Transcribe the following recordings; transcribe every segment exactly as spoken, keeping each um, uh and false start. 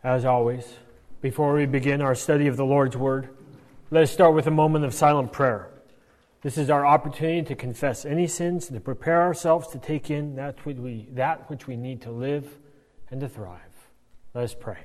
As always, before we begin our study of the Lord's Word, let us start with a moment of silent prayer. This is our opportunity to confess any sins and to prepare ourselves to take in that which we, that which we need to live and to thrive. Let us pray.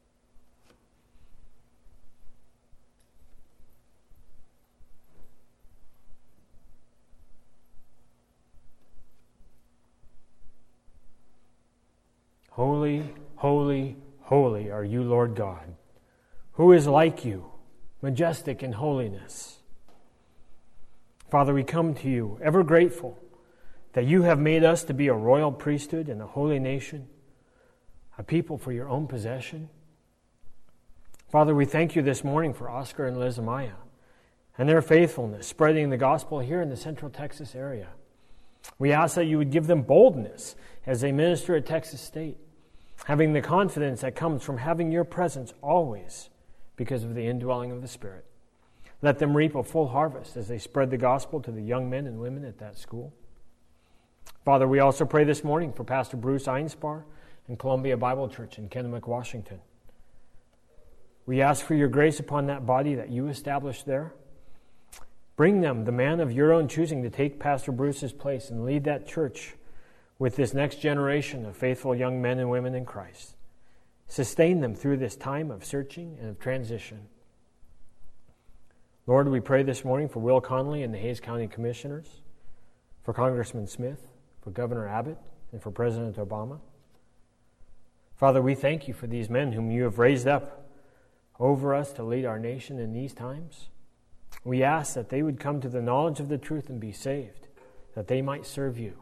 Holy, holy, holy are you, Lord God. Who is like you, majestic in holiness? Father, we come to you ever grateful that you have made us to be a royal priesthood and a holy nation, a people for your own possession. Father, we thank you this morning for Oscar and Liz Amaya and their faithfulness spreading the gospel here in the Central Texas area. We ask that you would give them boldness as they minister at Texas State, having the confidence that comes from having your presence always because of the indwelling of the Spirit. Let them reap a full harvest as they spread the gospel to the young men and women at that school. Father, we also pray this morning for Pastor Bruce Einspar and Columbia Bible Church in Kennewick, Washington. We ask for your grace upon that body that you established there. Bring them, the man of your own choosing, to take Pastor Bruce's place and lead that church with this next generation of faithful young men and women in Christ. Sustain them through this time of searching and of transition. Lord, we pray this morning for Will Connolly and the Hays County Commissioners, for Congressman Smith, for Governor Abbott, and for President Obama. Father, we thank you for these men whom you have raised up over us to lead our nation in these times. We ask that they would come to the knowledge of the truth and be saved, that they might serve you.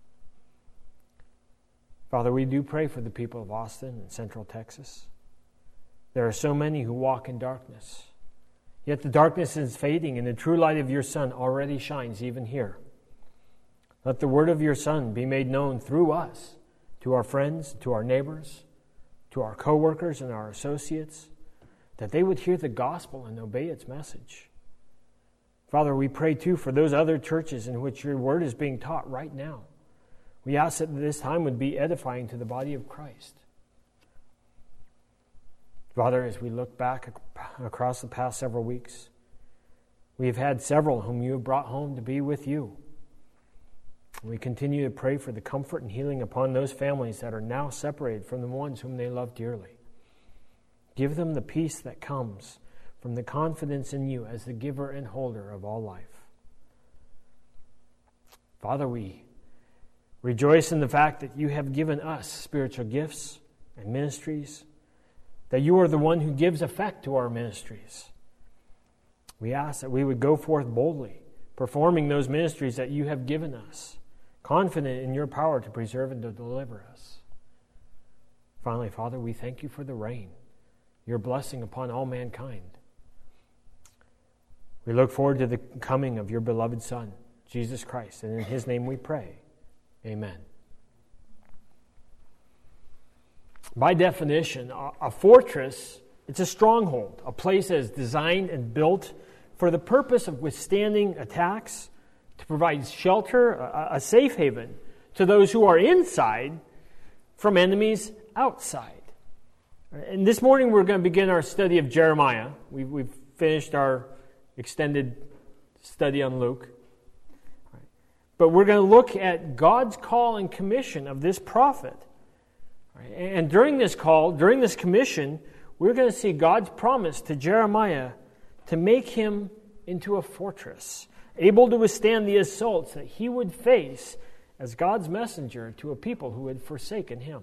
Father, we do pray for the people of Austin and Central Texas. There are so many who walk in darkness. Yet the darkness is fading and the true light of your Son already shines even here. Let the word of your Son be made known through us to our friends, to our neighbors, to our co-workers and our associates, that they would hear the gospel and obey its message. Father, we pray too for those other churches in which your word is being taught right now. We ask that this time would be edifying to the body of Christ. Father, as we look back across the past several weeks, we have had several whom you have brought home to be with you. We continue to pray for the comfort and healing upon those families that are now separated from the ones whom they love dearly. Give them the peace that comes from the confidence in you as the giver and holder of all life. Father, we rejoice in the fact that you have given us spiritual gifts and ministries, that you are the one who gives effect to our ministries. We ask that we would go forth boldly, performing those ministries that you have given us, confident in your power to preserve and to deliver us. Finally, Father, we thank you for the rain, your blessing upon all mankind. We look forward to the coming of your beloved Son, Jesus Christ, and in his name we pray. Amen. By definition, a fortress, it's a stronghold, a place that is designed and built for the purpose of withstanding attacks, to provide shelter, a safe haven to those who are inside from enemies outside. And this morning we're going to begin our study of Jeremiah. We've, we've finished our extended study on Luke. But we're going to look at God's call and commission of this prophet. And during this call, during this commission, we're going to see God's promise to Jeremiah to make him into a fortress, able to withstand the assaults that he would face as God's messenger to a people who had forsaken him.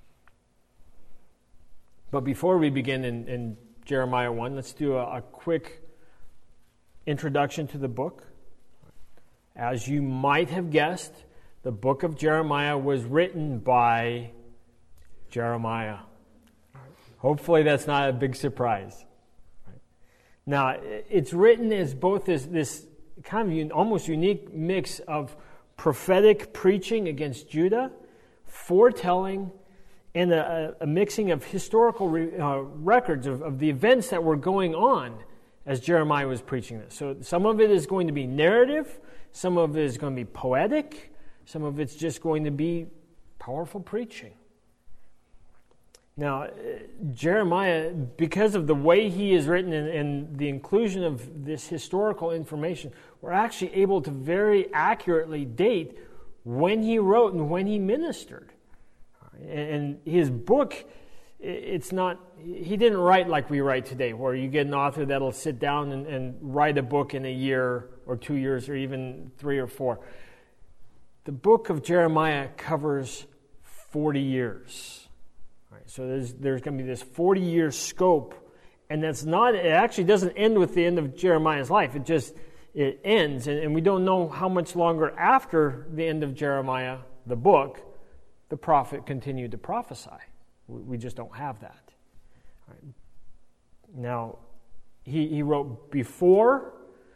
But before we begin in, in Jeremiah one, let's do a, a quick introduction to the book. As you might have guessed, the book of Jeremiah was written by Jeremiah. Hopefully that's not a big surprise. Now, it's written as both this, this kind of almost unique mix of prophetic preaching against Judah, foretelling, and a, a mixing of historical re, uh, records of, of the events that were going on as Jeremiah was preaching this. So some of it is going to be narrative, some of it is going to be poetic, some of it's just going to be powerful preaching. Now, uh, Jeremiah, because of the way he is written and, and the inclusion of this historical information, we're actually able to very accurately date when he wrote and when he ministered. And his book, it's not, he didn't write like we write today, where you get an author that'll sit down and, and write a book in a year or two years or even three or four. The book of Jeremiah covers forty years. Right, so there's, there's going to be this forty-year scope, and that's not, it actually doesn't end with the end of Jeremiah's life. It just, it ends, and, and we don't know how much longer after the end of Jeremiah, the book, the prophet continued to prophesy. We just don't have that. Right. Now, he, he wrote before,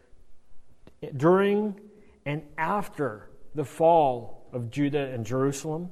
during, and after the fall of Judah and Jerusalem.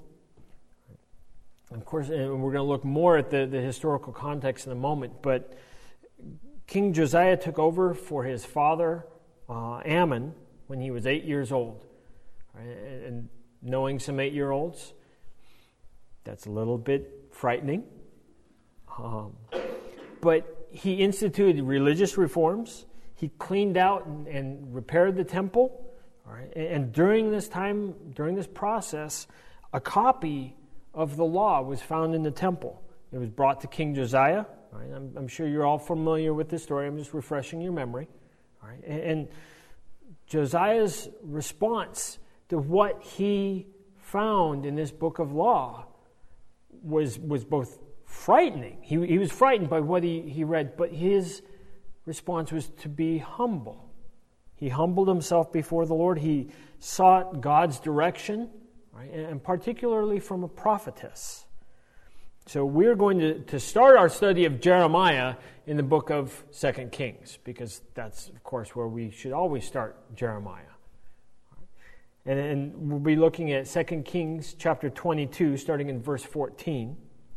Of course, and we're going to look more at the, the historical context in a moment, but King Josiah took over for his father, uh, Ammon, when he was eight years old. Right? And knowing some eight-year-olds, that's a little bit frightening. Um, but he instituted religious reforms. He cleaned out and, and repaired the temple. All right? And, and during this time, during this process, a copy of the law was found in the temple. It was brought to King Josiah. All right? I'm, I'm sure you're all familiar with this story. I'm just refreshing your memory. All right? And, and Josiah's response to what he found in this book of law was was both frightening. He, he was frightened by what he, he read, but his response was to be humble. He humbled himself before the Lord. He sought God's direction, right, and particularly from a prophetess. So we're going to, to start our study of Jeremiah in the book of Second Kings, because that's, of course, where we should always start Jeremiah. And, and we'll be looking at Second Kings chapter twenty-two, starting in verse fourteen.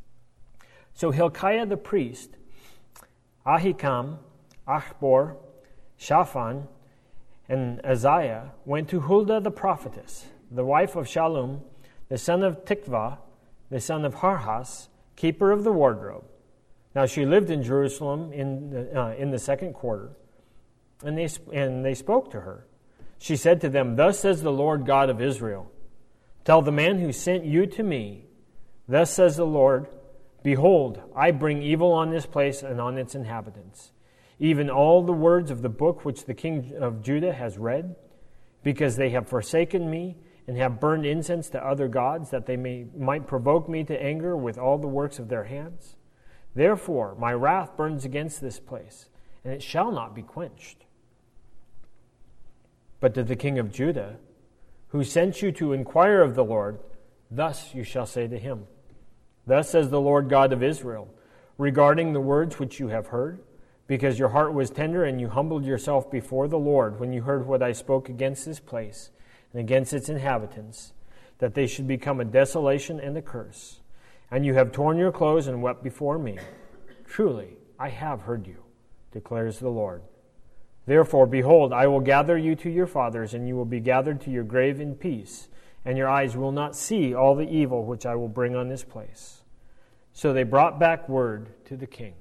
So Hilkiah the priest, Ahikam, Achbor, Shaphan, and Azariah went to Huldah the prophetess, the wife of Shallum, the son of Tikvah, the son of Harhas, keeper of the wardrobe. Now she lived in Jerusalem in the, uh, in the second quarter, and they and they spoke to her. She said to them, "Thus says the Lord God of Israel, tell the man who sent you to me, thus says the Lord, behold, I bring evil on this place and on its inhabitants, even all the words of the book which the king of Judah has read, because they have forsaken me and have burned incense to other gods, that they may might provoke me to anger with all the works of their hands. Therefore my wrath burns against this place, and it shall not be quenched. But to the king of Judah, who sent you to inquire of the Lord, thus you shall say to him, thus says the Lord God of Israel, regarding the words which you have heard, because your heart was tender and you humbled yourself before the Lord when you heard what I spoke against this place and against its inhabitants, that they should become a desolation and a curse. And you have torn your clothes and wept before me. Truly, I have heard you, declares the Lord. Therefore, behold, I will gather you to your fathers, and you will be gathered to your grave in peace, and your eyes will not see all the evil which I will bring on this place. So they brought back word to the king."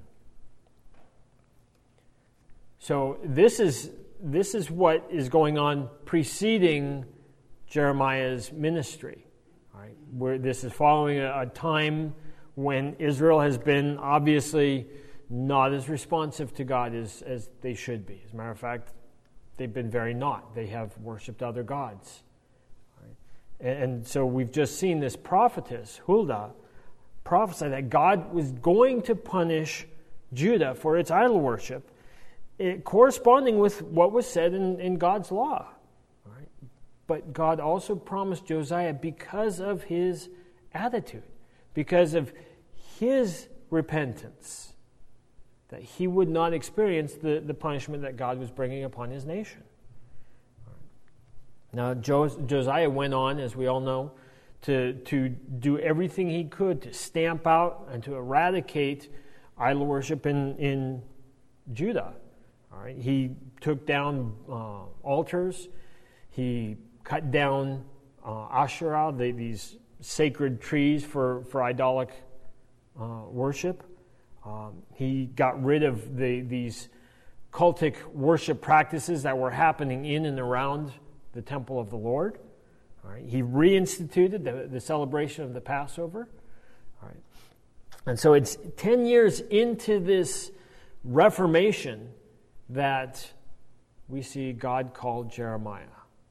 So this is this is what is going on preceding Jeremiah's ministry. All right? Where this is following a, a time when Israel has been obviously not as responsive to God as, as they should be. As a matter of fact, they've been very not. They have worshipped other gods. Right? And, and so we've just seen this prophetess, Huldah, prophesy that God was going to punish Judah for its idol worship, it, corresponding with what was said in, in God's law. Right? But God also promised Josiah, because of his attitude, because of his repentance, that he would not experience the, the punishment that God was bringing upon his nation. Now, Josiah went on, as we all know, to, to do everything he could to stamp out and to eradicate idol worship in, in Judah. All right? He took down uh, altars. He cut down uh, Asherah, the, these sacred trees for, for idolic uh, worship. Um, he got rid of the, these cultic worship practices that were happening in and around the temple of the Lord. All right. He reinstituted the, the celebration of the Passover. All right. And so it's ten years into this Reformation that we see God called Jeremiah.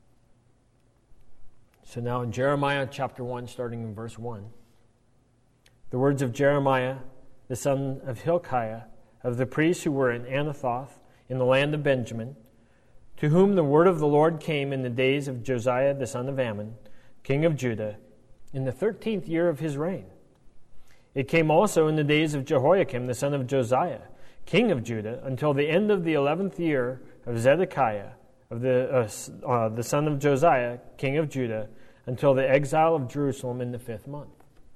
So now in Jeremiah chapter one, starting in verse one, the words of Jeremiah, the son of Hilkiah, of the priests who were in Anathoth, in the land of Benjamin, to whom the word of the Lord came in the days of Josiah the son of Ammon, king of Judah, in the thirteenth year of his reign. It came also in the days of Jehoiakim the son of Josiah, king of Judah, until the end of the eleventh year of Zedekiah, of the uh, uh, the son of Josiah, king of Judah, until the exile of Jerusalem in the fifth month.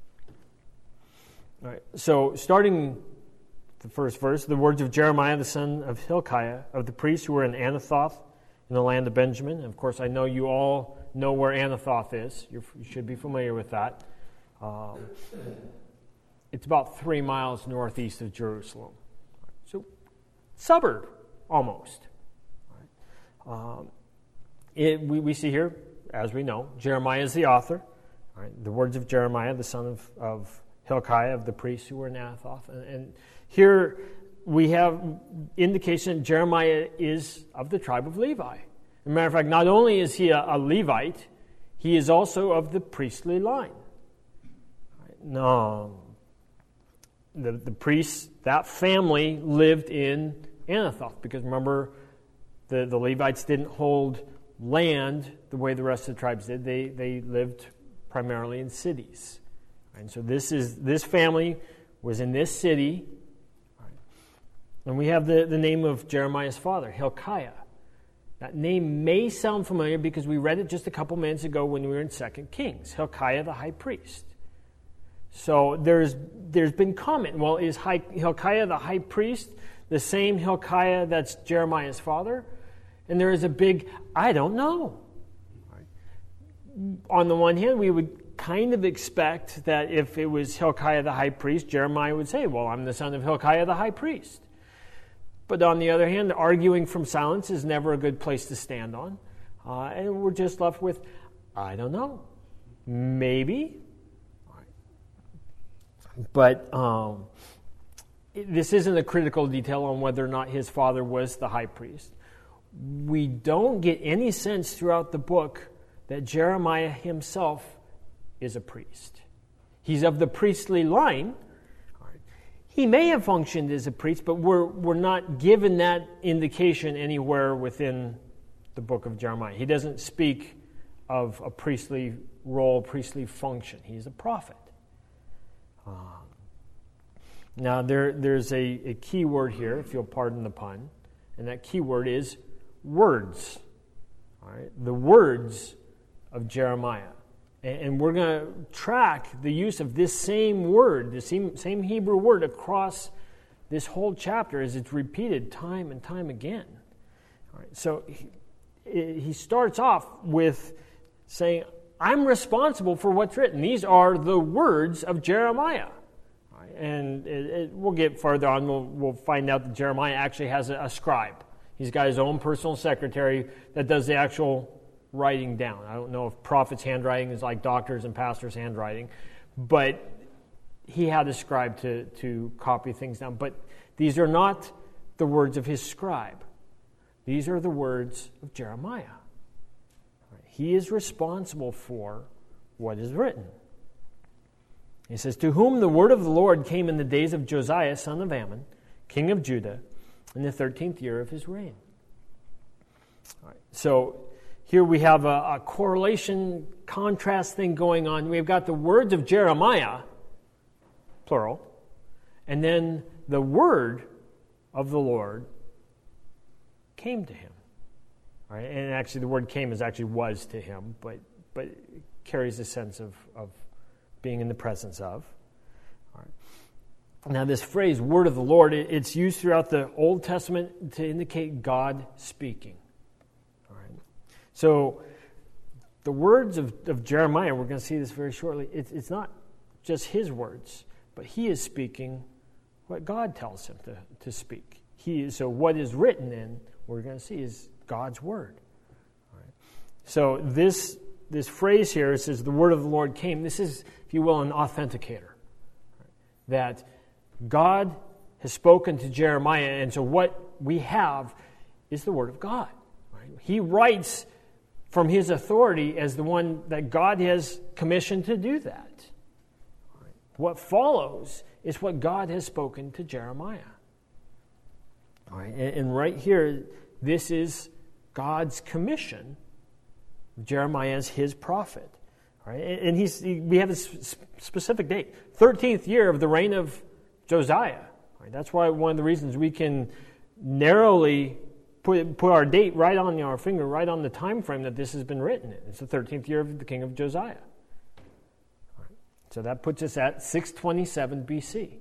All right. So, starting the first verse, the words of Jeremiah, the son of Hilkiah, of the priests who were in Anathoth, in the land of Benjamin. And of course, I know you all know where Anathoth is. You're, you should be familiar with that. Um, it's about three miles northeast of Jerusalem. So, suburb, almost. Um, it, we, we see here, as we know, Jeremiah is the author. All right, the words of Jeremiah, the son of, of Hilkiah, of the priests who were in Anathoth. And, and here we have indication that Jeremiah is of the tribe of Levi. As a matter of fact, not only is he a, a Levite, he is also of the priestly line. Right, no, the, the priests, that family lived in Anathoth, because remember, the, the Levites didn't hold land the way the rest of the tribes did. They they lived primarily in cities. And so this is this family was in this city. And we have the, the name of Jeremiah's father, Hilkiah. That name may sound familiar because we read it just a couple minutes ago when we were in Second Kings. Hilkiah the high priest. So there's there's been comment. Well, is Hilkiah the high priest the same Hilkiah that's Jeremiah's father? And there is a big, I don't know. Right. On the one hand, we would kind of expect that if it was Hilkiah the high priest, Jeremiah would say, well, I'm the son of Hilkiah the high priest. But on the other hand, arguing from silence is never a good place to stand on. Uh, and we're just left with, I don't know. Maybe. Right. But um, this isn't a critical detail on whether or not his father was the high priest. We don't get any sense throughout the book that Jeremiah himself is a priest. He's of the priestly line. He may have functioned as a priest, but we're, we're not given that indication anywhere within the book of Jeremiah. He doesn't speak of a priestly role, priestly function. He's a prophet. Um, now, there, there's a, a key word here, if you'll pardon the pun, and that key word is words. All right, the words of Jeremiah. And, and we're going to track the use of this same word, the same, same Hebrew word across this whole chapter as it's repeated time and time again. All right, so he, he starts off with saying, I'm responsible for what's written. These are the words of Jeremiah. All right, and it, it, we'll get further on. We'll, we'll find out that Jeremiah actually has a, a scribe. He's got his own personal secretary that does the actual writing down. I don't know if prophets' handwriting is like doctors' and pastors' handwriting, but he had a scribe to, to copy things down. But these are not the words of his scribe. These are the words of Jeremiah. He is responsible for what is written. He says, to whom the word of the Lord came in the days of Josiah, son of Ammon, king of Judah, in the thirteenth year of his reign. All right, so here we have a, a correlation, contrast thing going on. We've got the words of Jeremiah, plural, and then the word of the Lord came to him. All right, and actually the word came is actually was to him, but but it carries a sense of, of being in the presence of. All right. Now, this phrase, word of the Lord, it's used throughout the Old Testament to indicate God speaking. All right. So, the words of, of Jeremiah, we're going to see this very shortly, it's, it's not just his words. but he is speaking what God tells him to, to speak. He So what is written in, we're going to see, is God's word. All right. So this, this phrase here, it says, the word of the Lord came. This is, if you will, an authenticator. Right? That God has spoken to Jeremiah, and so what we have is the word of God. Right? He writes from his authority as the one that God has commissioned to do that. Right? What follows is what God has spoken to Jeremiah. All right? And, and right here, this is God's commission. Jeremiah as his prophet. All right? And he's, we have this specific date, thirteenth year of the reign of Josiah. Right? That's why one of the reasons we can narrowly put, put our date right on our finger, right on the time frame that this has been written in. It's the thirteenth year of the king of Josiah. Right? So that puts us at six twenty-seven B C.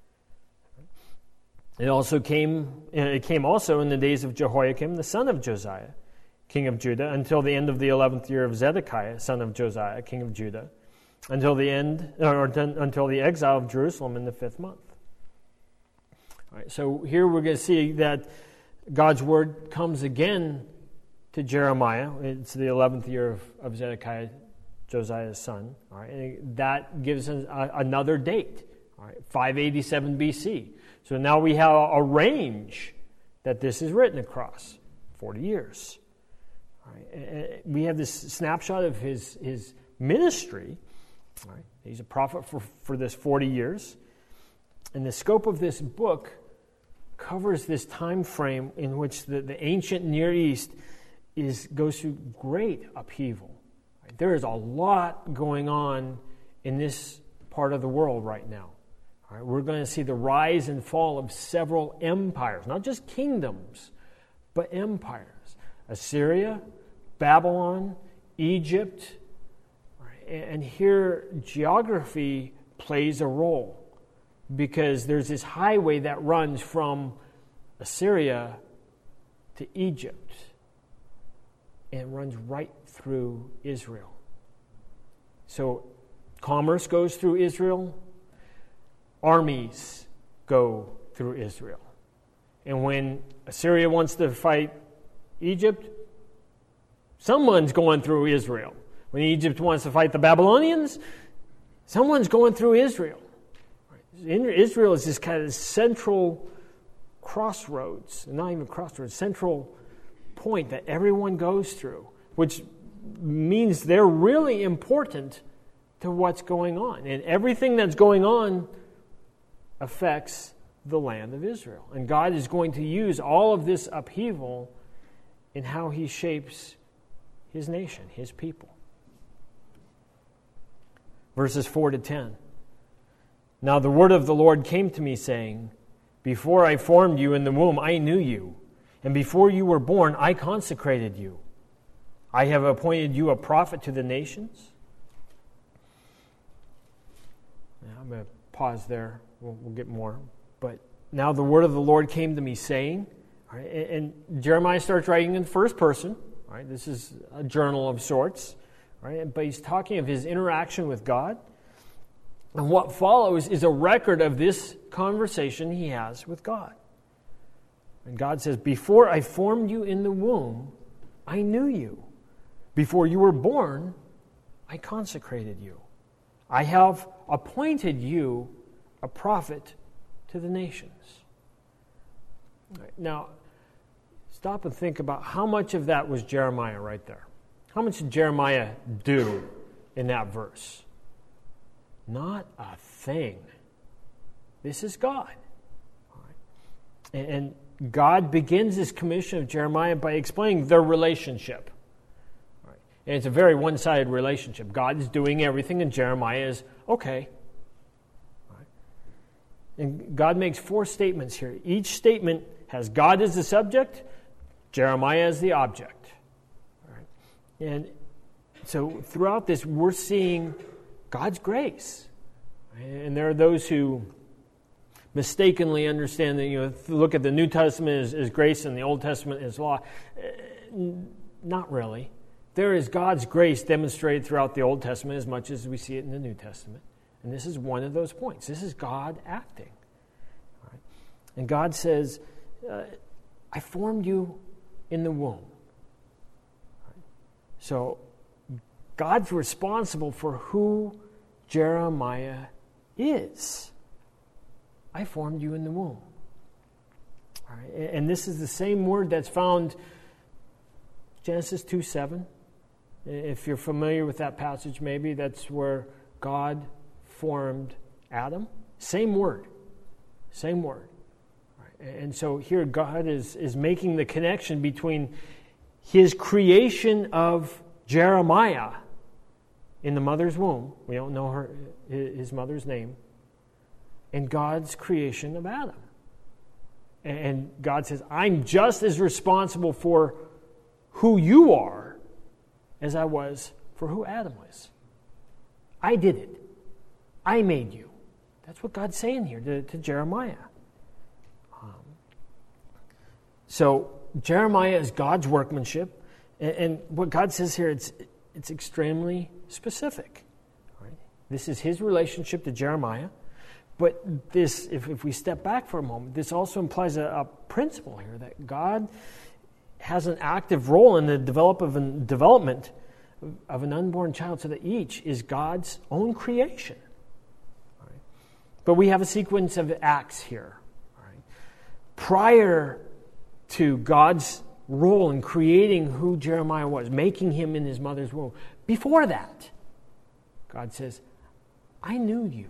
It also came, it came also in the days of Jehoiakim, the son of Josiah, king of Judah, until the end of the eleventh year of Zedekiah, son of Josiah, king of Judah, until the end, or until the exile of Jerusalem in the fifth month. All right, so here we're going to see that God's word comes again to Jeremiah. It's the eleventh year of, of Zedekiah, Josiah's son. All right, and that gives us a, another date, all right, five eighty-seven B C. So now we have a range that this is written across, forty years. All right, we have this snapshot of his, his ministry. All right, he's a prophet for, for this forty years. And the scope of this book covers this time frame in which the, the ancient Near East is goes through great upheaval. Right? There is a lot going on in this part of the world right now. All right? We're going to see the rise and fall of several empires, not just kingdoms, but empires. Assyria, Babylon, Egypt. Right? And here geography plays a role, because there's this highway that runs from Assyria to Egypt and runs right through Israel. So commerce goes through Israel, armies go through Israel. And when Assyria wants to fight Egypt, someone's going through Israel. When Egypt wants to fight the Babylonians, someone's going through Israel. Israel is this kind of central crossroads, not even crossroads, central point that everyone goes through, which means they're really important to what's going on. And everything that's going on affects the land of Israel. And God is going to use all of this upheaval in how he shapes his nation, his people. Verses four to ten. Now the word of the Lord came to me, saying, before I formed you in the womb, I knew you, and before you were born, I consecrated you. I have appointed you a prophet to the nations. Now, I'm going to pause there. We'll, we'll get more. But now the word of the Lord came to me, saying, all right, and, and Jeremiah starts writing in first person. All right, this is a journal of sorts. All right, but he's talking of his interaction with God. And what follows is a record of this conversation he has with God. And God says, before I formed you in the womb, I knew you. Before you were born, I consecrated you. I have appointed you a prophet to the nations. All right, now, stop and think about how much of that was Jeremiah right there. How much did Jeremiah do in that verse? Not a thing. This is God. All right. And God begins this commission of Jeremiah by explaining their relationship. All right. And it's a very one-sided relationship. God is doing everything, and Jeremiah is okay. All right. And God makes four statements here. Each statement has God as the subject, Jeremiah as the object. All right. And so throughout this, we're seeing God's grace. And there are those who mistakenly understand that, you know, look at the New Testament as, as grace and the Old Testament as law. Not really. There is God's grace demonstrated throughout the Old Testament as much as we see it in the New Testament. And this is one of those points. This is God acting. Right? And God says, uh, I formed you in the womb. Right? So God's responsible for who Jeremiah is. I formed you in the womb. All right? And this is the same word that's found Genesis two seven. If you're familiar with that passage, maybe that's where God formed Adam. Same word. Same word. Right. And so here God is, is making the connection between his creation of Jeremiah in the mother's womb. We don't know her his mother's name. And God's creation of Adam. And God says, I'm just as responsible for who you are as I was for who Adam was. I did it. I made you. That's what God's saying here to, to Jeremiah. Um, so Jeremiah is God's workmanship, and, and what God says here, it's it's extremely specific. Right? This is his relationship to Jeremiah, but this, if, if we step back for a moment, this also implies a, a principle here that God has an active role in the develop of an, development of an unborn child, so that each is God's own creation. Right? But we have a sequence of acts here. Right? Prior to God's role in creating who Jeremiah was, making him in his mother's womb, before that, God says, I knew you.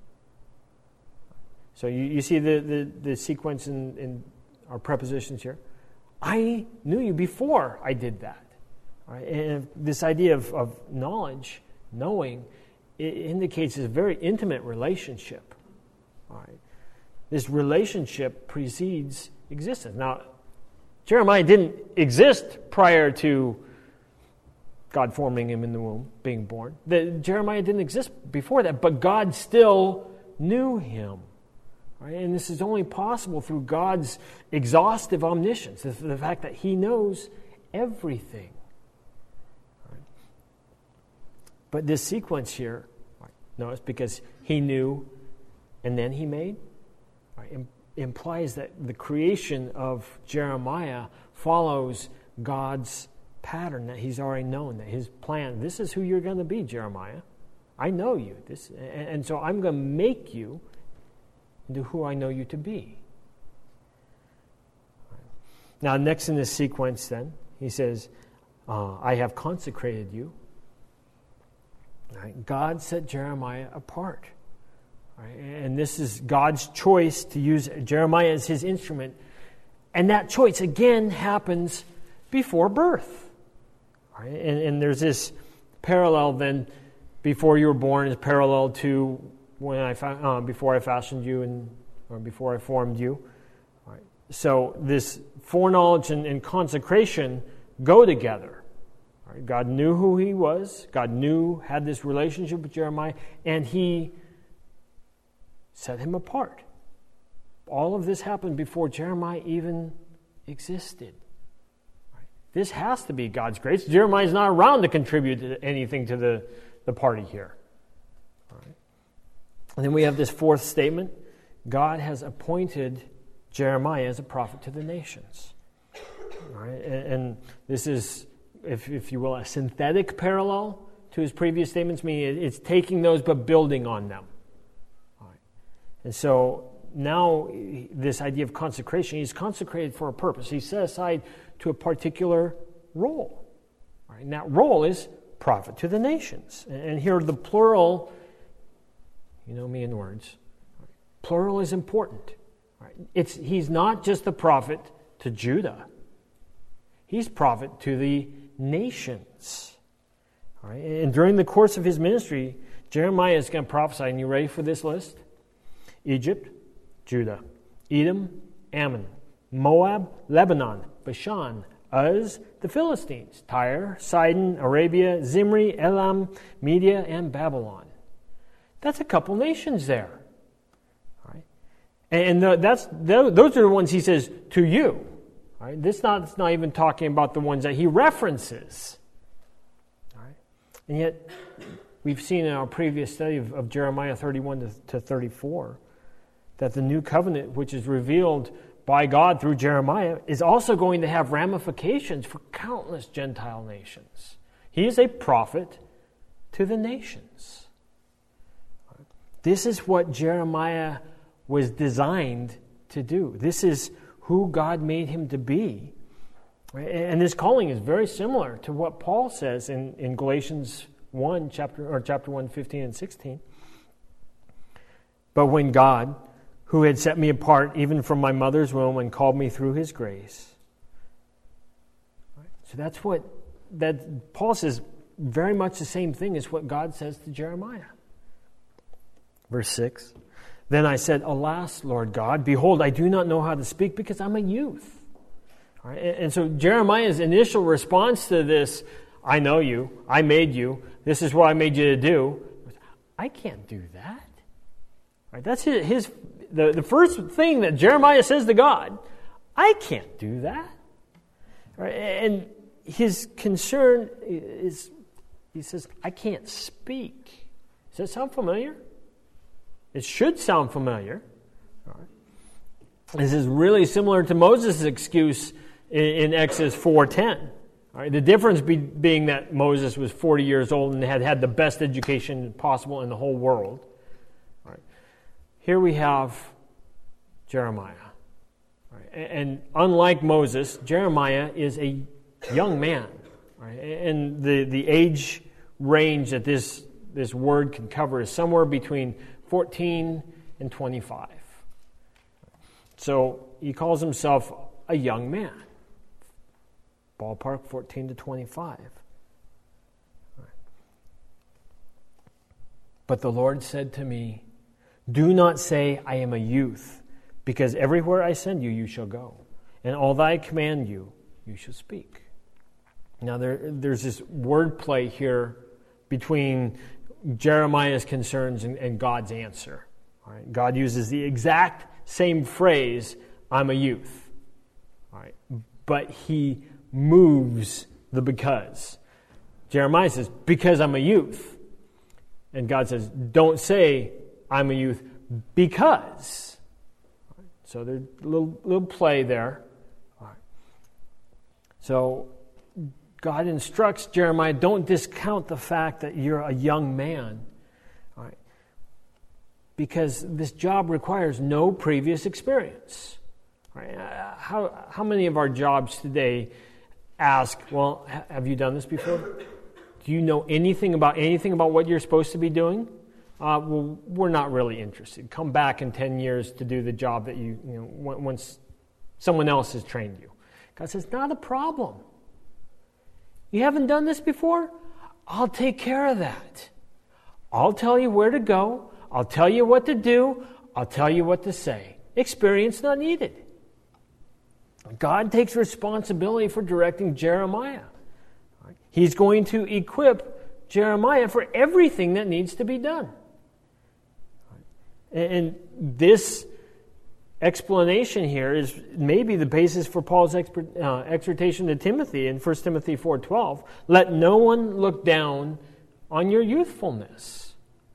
So you, you see the, the, the sequence in, in our prepositions here. I knew you before I did that. Right? And this idea of, of knowledge, knowing, it indicates a very intimate relationship. Right? This relationship precedes existence. Now, Jeremiah didn't exist prior to God forming him in the womb, being born. The, Jeremiah didn't exist before that, but God still knew him. Right? And this is only possible through God's exhaustive omniscience, the, the fact that he knows everything. Right? But this sequence here, right, notice, because he knew and then he made, right, im- implies that the creation of Jeremiah follows God's pattern that he's already known, that his plan, this is who you're going to be, Jeremiah. I know you. This, and, and so I'm going to make you into who I know you to be. Now, next in this sequence, then, he says, uh, I have consecrated you. Right? God set Jeremiah apart. Right? And this is God's choice to use Jeremiah as his instrument. And that choice, again, happens before birth. Right? And, and there's this parallel, then, before you were born is parallel to when I uh, before I fashioned you and or before I formed you. Right. So this foreknowledge and, and consecration go together. Right. God knew who he was. God knew, had this relationship with Jeremiah, and he set him apart. All of this happened before Jeremiah even existed. Right. This has to be God's grace. Jeremiah's not around to contribute to anything to the, the party here. And then we have this fourth statement. God has appointed Jeremiah as a prophet to the nations. All right? And, and this is, if, if you will, a synthetic parallel to his previous statements, meaning it's taking those but building on them. All right? And so now this idea of consecration, he's consecrated for a purpose. He's set aside to a particular role. All right? And that role is prophet to the nations. And, and here the plural, you know me in words. Plural is important. It's, he's not just the prophet to Judah. He's prophet to the nations. All right? And during the course of his ministry, Jeremiah is going to prophesy. And you ready for this list? Egypt, Judah, Edom, Ammon, Moab, Lebanon, Bashan, Uz, the Philistines, Tyre, Sidon, Arabia, Zimri, Elam, Media, and Babylon. That's a couple nations there. All right? And the, that's the, those are the ones he says to you. All right? This not, it's not even talking about the ones that he references. All right? And yet, we've seen in our previous study of, of Jeremiah thirty-one to, to thirty-four that the new covenant, which is revealed by God through Jeremiah, is also going to have ramifications for countless Gentile nations. He is a prophet to the nations. This is what Jeremiah was designed to do. This is who God made him to be. And this calling is very similar to what Paul says in, in Galatians one, chapter or chapter one, fifteen and sixteen. But when God, who had set me apart even from my mother's womb and called me through his grace. So that's what that Paul says, very much the same thing as what God says to Jeremiah. Verse six. Then I said, Alas, Lord God, behold, I do not know how to speak because I'm a youth. All right? And so Jeremiah's initial response to this, I know you, I made you, this is what I made you to do, I can't do that. All right? That's his, his the, the first thing that Jeremiah says to God, I can't do that. All right? And his concern is, he says, I can't speak. Does that sound familiar? It should sound familiar. All right. This is really similar to Moses' excuse in, in Exodus four ten. All right. The difference be, being that Moses was forty years old and had had the best education possible in the whole world. All right. Here we have Jeremiah. All right. And, and unlike Moses, Jeremiah is a young man. All right. And the, the age range that this, this word can cover is somewhere between fourteen and twenty-five. So he calls himself a young man. Ballpark fourteen to twenty-five. But the Lord said to me, do not say I am a youth, because everywhere I send you, you shall go. And all that I command you, you shall speak. Now there, there's this wordplay here between Jeremiah's concerns and, and God's answer. All right? God uses the exact same phrase, I'm a youth. All right? But he moves the because. Jeremiah says, because I'm a youth. And God says, don't say I'm a youth because. All right? So there's a little, little play there. All right. So God instructs Jeremiah, don't discount the fact that you're a young man. All right. Because this job requires no previous experience. All right. How, how many of our jobs today ask, well, have you done this before? Do you know anything about anything about what you're supposed to be doing? Uh, well, we're not really interested. Come back in ten years to do the job that you, you know, once someone else has trained you. God says, not a problem. You haven't done this before? I'll take care of that. I'll tell you where to go. I'll tell you what to do. I'll tell you what to say. Experience not needed. God takes responsibility for directing Jeremiah. He's going to equip Jeremiah for everything that needs to be done. And this explanation here is maybe the basis for Paul's expert, uh, exhortation to Timothy in First Timothy four twelve. Let no one look down on your youthfulness.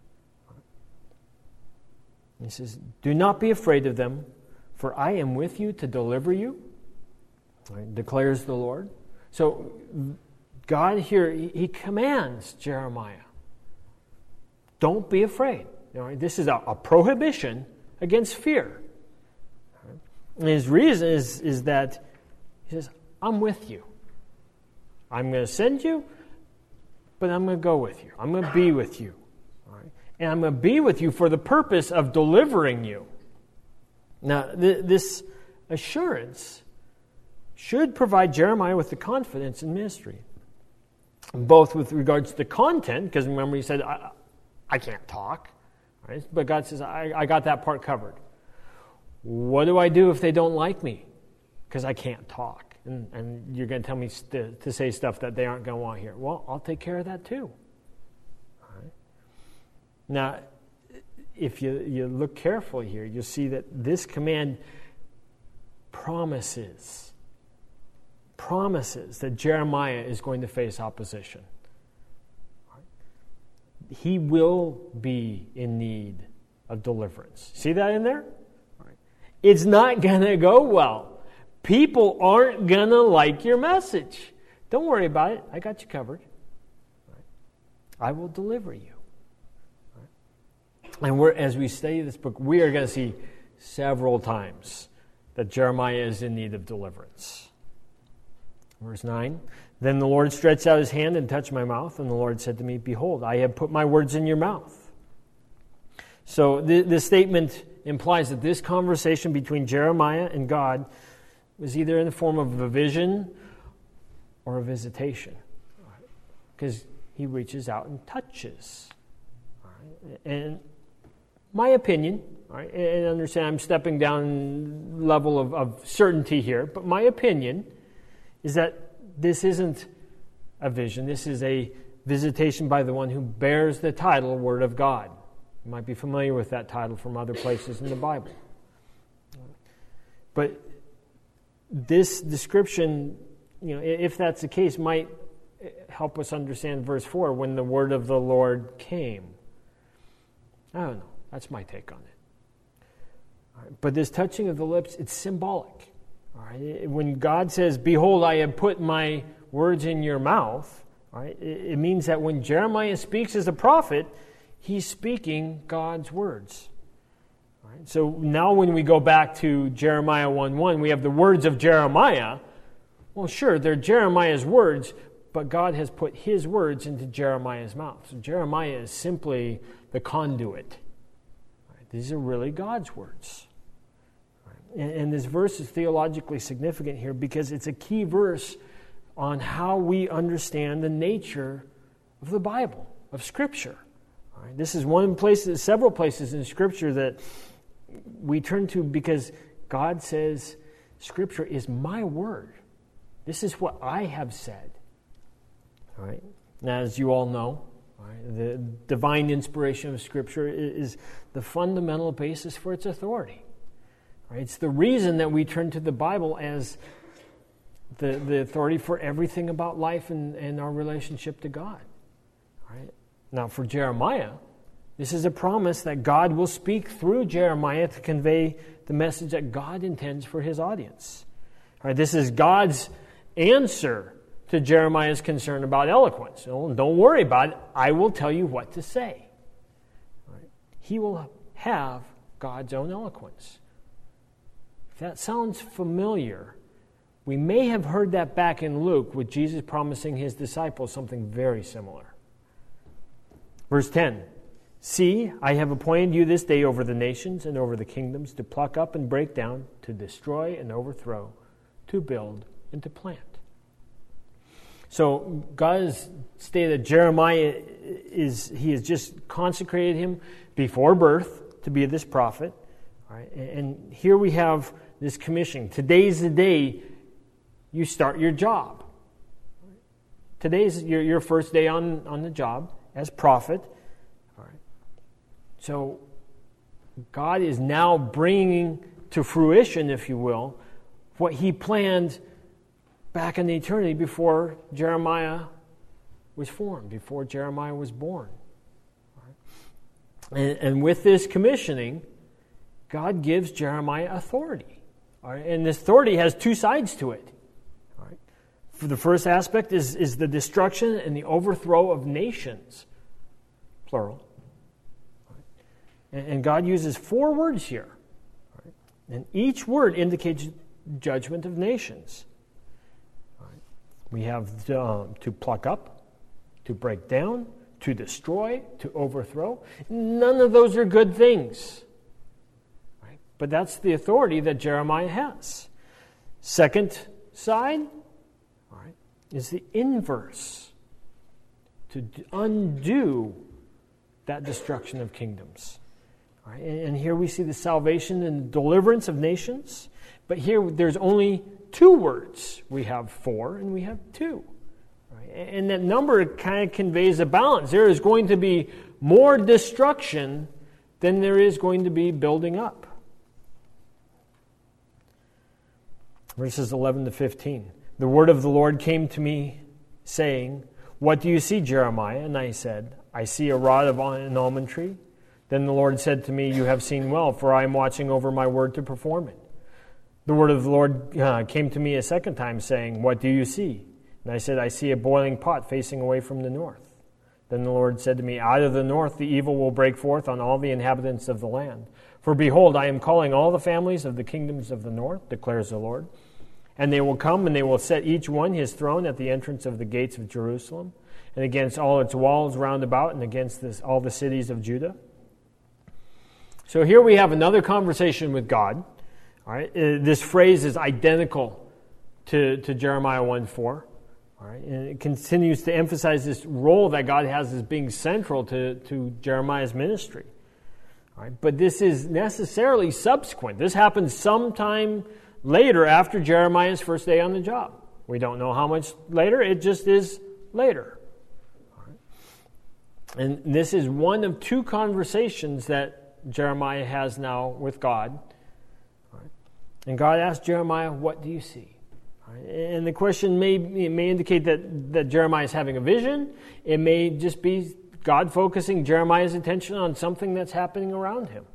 He says, do not be afraid of them, for I am with you to deliver you, right, declares the Lord. So God here, he, he commands Jeremiah, don't be afraid. You know, this is a, a prohibition against fear. And his reason is, is that he says, I'm with you. I'm going to send you, but I'm going to go with you. I'm going to be with you. All right? And I'm going to be with you for the purpose of delivering you. Now, th- this assurance should provide Jeremiah with the confidence in ministry, both with regards to the content, because remember he said, I, I can't talk. Right? But God says, I, I got that part covered. What do I do if they don't like me? Because I can't talk. And, and you're going to tell me st- to say stuff that they aren't going to want to hear. Well, I'll take care of that too. All right. Now, if you, you look carefully here, you'll see that this command promises, promises that Jeremiah is going to face opposition. All right. he will be in need of deliverance. See that in there? It's not going to go well. People aren't going to like your message. Don't worry about it. I got you covered. I will deliver you. And we're, as we study this book, we are going to see several times that Jeremiah is in need of deliverance. Verse nine, then the Lord stretched out his hand and touched my mouth, and the Lord said to me, behold, I have put my words in your mouth. So th- this statement implies that this conversation between Jeremiah and God was either in the form of a vision or a visitation. Because he reaches out and touches. And my opinion, right, and understand I'm stepping down level of, of certainty here, but my opinion is that this isn't a vision. This is a visitation by the one who bears the title Word of God. You might be familiar with that title from other places in the Bible. But this description, you know, if that's the case, might help us understand verse four, when the word of the Lord came. I don't know. That's my take on it. All right. But this touching of the lips, it's symbolic. All right. When God says, behold, I have put my words in your mouth, all right, it means that when Jeremiah speaks as a prophet, he's speaking God's words. All right. So now when we go back to Jeremiah one one, we have the words of Jeremiah. Well, sure, they're Jeremiah's words, but God has put his words into Jeremiah's mouth. So Jeremiah is simply the conduit. Right? These are really God's words. Right? And, and this verse is theologically significant here because it's a key verse on how we understand the nature of the Bible, of Scripture. All right? This is one place, several places in Scripture that we turn to because God says, Scripture is my word. This is what I have said. All right. Now, as you all know, right, the divine inspiration of Scripture is the fundamental basis for its authority. Right? It's the reason that we turn to the Bible as the, the authority for everything about life and, and our relationship to God. Right? Now, for Jeremiah, this is a promise that God will speak through Jeremiah to convey the message that God intends for his audience. All right, this is God's answer to Jeremiah's concern about eloquence. So don't worry about it. I will tell you what to say. Right? He will have God's own eloquence. If that sounds familiar, we may have heard that back in Luke with Jesus promising his disciples something very similar. Verse ten, see, I have appointed you this day over the nations and over the kingdoms to pluck up and break down, to destroy and overthrow, to build and to plant. So God has stated that Jeremiah is, he has just consecrated him before birth to be this prophet. Right? And here we have this commission. Today's the day you start your job. Today's your, your first day on, on the job as prophet. All right. So God is now bringing to fruition, if you will, what he planned back in eternity before Jeremiah was formed, before Jeremiah was born. Right? And, and with this commissioning, God gives Jeremiah authority. Right? And this authority has two sides to it. Right? For the first aspect is, is the destruction and the overthrow of nations, plural. Right? And, and God uses four words here. Right? And each word indicates judgment of nations. We have um, to pluck up, to break down, to destroy, to overthrow. None of those are good things. Right? But that's the authority that Jeremiah has. Second side, right, is the inverse, to undo that destruction of kingdoms. Right? And, and here we see the salvation and deliverance of nations. But here there's only two words. We have four and we have two. Right? And that number kind of conveys a balance. There is going to be more destruction than there is going to be building up. Verses eleven to fifteen. The word of the Lord came to me, saying, what do you see, Jeremiah? And I said, I see a rod of an almond tree. Then the Lord said to me, you have seen well, for I am watching over my word to perform it. The word of the Lord uh, came to me a second time, saying, what do you see? And I said, I see a boiling pot facing away from the north. Then the Lord said to me, out of the north the evil will break forth on all the inhabitants of the land. For behold, I am calling all the families of the kingdoms of the north, declares the Lord. And they will come, and they will set each one his throne at the entrance of the gates of Jerusalem, and against all its walls round about, and against this, all the cities of Judah. So here we have another conversation with God. All right, this phrase is identical to, to Jeremiah one four. All right, and it continues to emphasize this role that God has as being central to, to Jeremiah's ministry. All right, but this is necessarily subsequent. This happens sometime later after Jeremiah's first day on the job. We don't know how much later. It just is later. All right. And this is one of two conversations that Jeremiah has now with God. All right. And God asked Jeremiah, what do you see? And the question may it may indicate that, that Jeremiah is having a vision. It may just be God focusing Jeremiah's attention on something that's happening around him.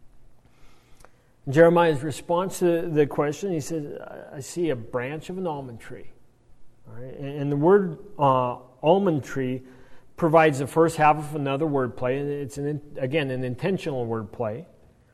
Jeremiah's response to the question, he says, I see a branch of an almond tree. All right? And the word uh, almond tree provides the first half of another wordplay. It's, an, again, an intentional wordplay.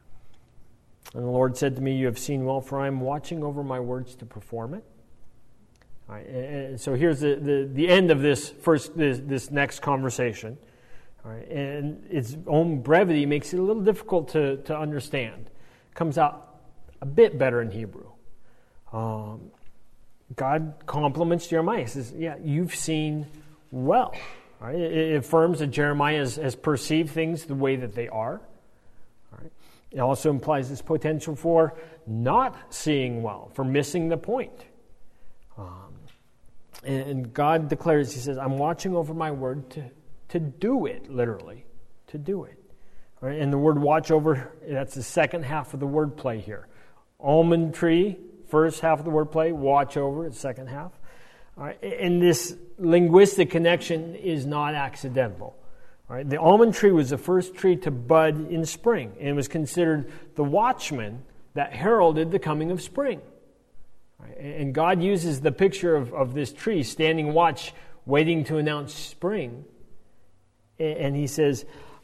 And the Lord said to me, you have seen well, for I am watching over my words to perform it. All right, and so here's the, the, the end of this first this, this next conversation. All right, and its own brevity makes it a little difficult to, to understand. It comes out a bit better in Hebrew. Um, God compliments Jeremiah. He says, yeah, you've seen well. All right, it, it affirms that Jeremiah has, has perceived things the way that they are. All right. It also implies this potential for not seeing well, for missing the point. Um, And God declares, he says, I'm watching over my word to, to do it, literally, to do it. All right? And the word watch over, that's the second half of the word play here. Almond tree, first half of the word play, watch over, it's second half. All right? And this linguistic connection is not accidental. All right? The almond tree was the first tree to bud in spring, and was considered the watchman that heralded the coming of spring. And God uses the picture of, of this tree standing watch, waiting to announce spring. And he says,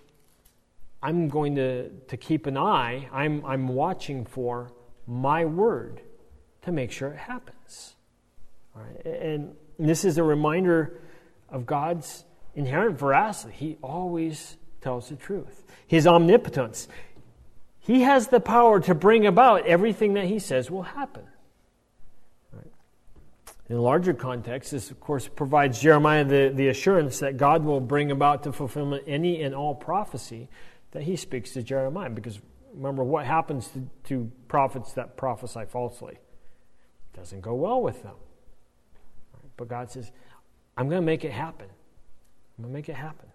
I'm going to, to keep an eye, I'm, I'm watching for my word to make sure it happens. All right? And this is a reminder of God's inherent veracity. He always tells the truth. His omnipotence. He has the power to bring about everything that he says will happen. In a larger context, this, of course, provides Jeremiah the, the assurance that God will bring about to fulfillment any and all prophecy that he speaks to Jeremiah. Because remember, what happens to, to prophets that prophesy falsely? It doesn't go well with them. Right? But God says, I'm going to make it happen. I'm going to make it happen.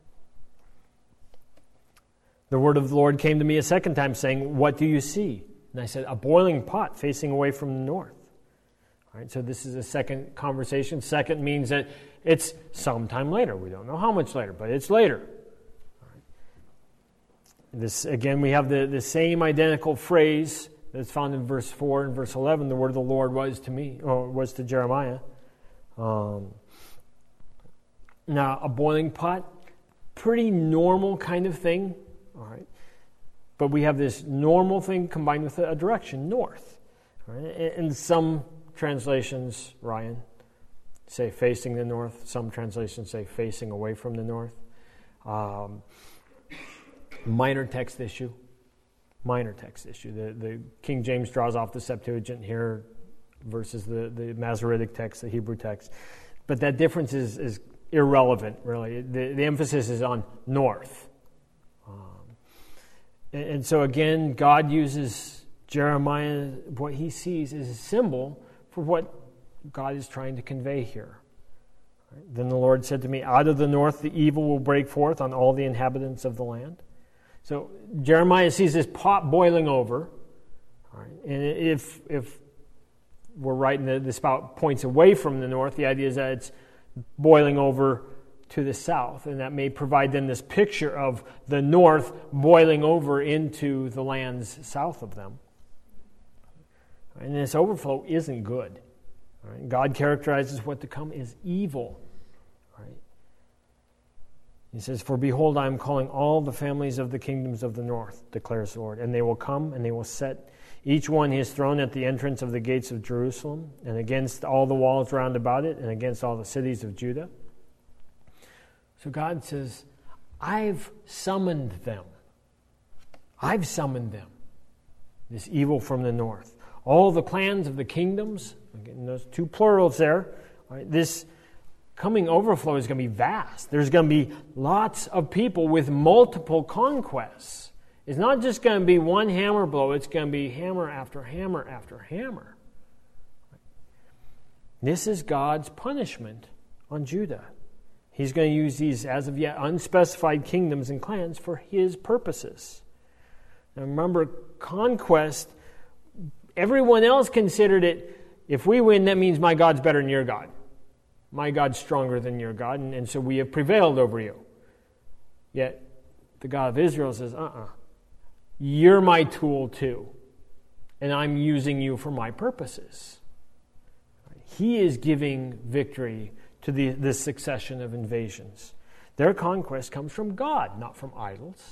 The word of the Lord came to me a second time, saying, what do you see? And I said, a boiling pot facing away from the north. All right, so this is a second conversation. Second means that it's sometime later. We don't know how much later, but it's later. All right. This again, we have the, the same identical phrase that's found in verse four and verse eleven. The word of the Lord was to me, or was to Jeremiah. Um, now, a boiling pot, pretty normal kind of thing. All right, but we have this normal thing combined with a direction north. All right, and some translations, Ryan, say facing the north. Some translations say facing away from the north. Um, minor text issue. Minor text issue. The, the King James draws off the Septuagint here versus the, the Masoretic text, the Hebrew text. But that difference is, is irrelevant, really. The, the emphasis is on north. Um, and, and so again, God uses Jeremiah, what he sees is a symbol for what God is trying to convey here. Right? Then the Lord said to me, out of the north the evil will break forth on all the inhabitants of the land. So Jeremiah sees this pot boiling over. All right? And if if we're right and the, the spout points away from the north, the idea is that it's boiling over to the south, and that may provide them this picture of the north boiling over into the lands south of them. And this overflow isn't good. Right? God characterizes what to come as evil. Right? He says, "For behold, I am calling all the families of the kingdoms of the north, declares the Lord, and they will come, and they will set each one his throne at the entrance of the gates of Jerusalem, and against all the walls round about it, and against all the cities of Judah." So God says, I've summoned them. I've summoned them. This evil from the north. All the clans of the kingdoms, again, those two plurals there, right, this coming overflow is going to be vast. There's going to be lots of people with multiple conquests. It's not just going to be one hammer blow. It's going to be hammer after hammer after hammer. This is God's punishment on Judah. He's going to use these as of yet unspecified kingdoms and clans for his purposes. Now remember, conquest, everyone else considered it, if we win, that means my God's better than your God. My God's stronger than your God, and, and so we have prevailed over you. Yet the God of Israel says, uh-uh, you're my tool too, and I'm using you for my purposes. He is giving victory to the, this succession of invasions. Their conquest comes from God, not from idols.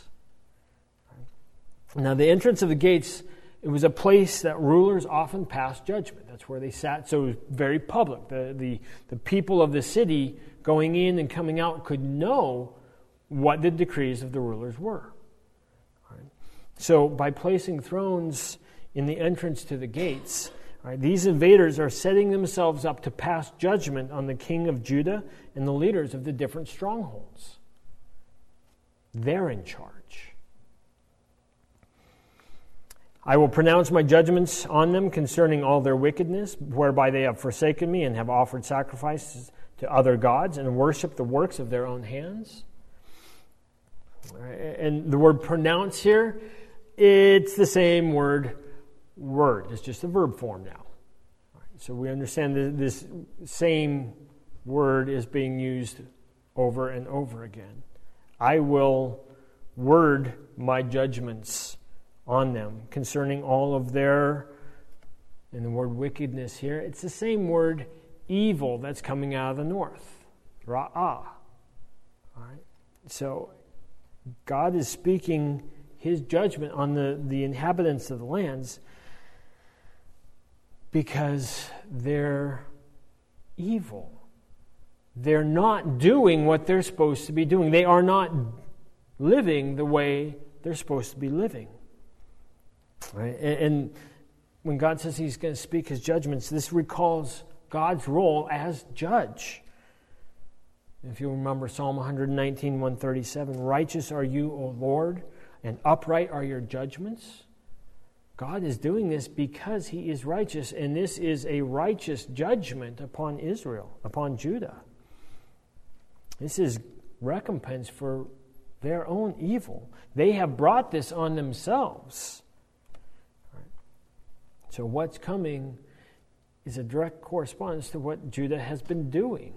Now, the entrance of the gates, it was a place that rulers often passed judgment. That's where they sat, so it was very public. The, the, the people of the city going in and coming out could know what the decrees of the rulers were. Right? So, by placing thrones in the entrance to the gates, right, these invaders are setting themselves up to pass judgment on the king of Judah and the leaders of the different strongholds. They're in charge. I will pronounce my judgments on them concerning all their wickedness, whereby they have forsaken me and have offered sacrifices to other gods and worshiped the works of their own hands. And the word pronounce here, it's the same word, word. It's just a verb form now. So we understand that this same word is being used over and over again. I will word my judgments on them concerning all of their, and the word wickedness here, it's the same word evil that's coming out of the north. Ra'ah. All right. So God is speaking his judgment on the, the inhabitants of the lands because they're evil. They're not doing what they're supposed to be doing. They are not living the way they're supposed to be living. Right? And, and when God says he's going to speak his judgments, this recalls God's role as judge. If you remember Psalm one nineteen, one thirty-seven, righteous are you, O Lord, and upright are your judgments. God is doing this because he is righteous, and this is a righteous judgment upon Israel, upon Judah. This is recompense for their own evil. They have brought this on themselves. So what's coming is a direct correspondence to what Judah has been doing.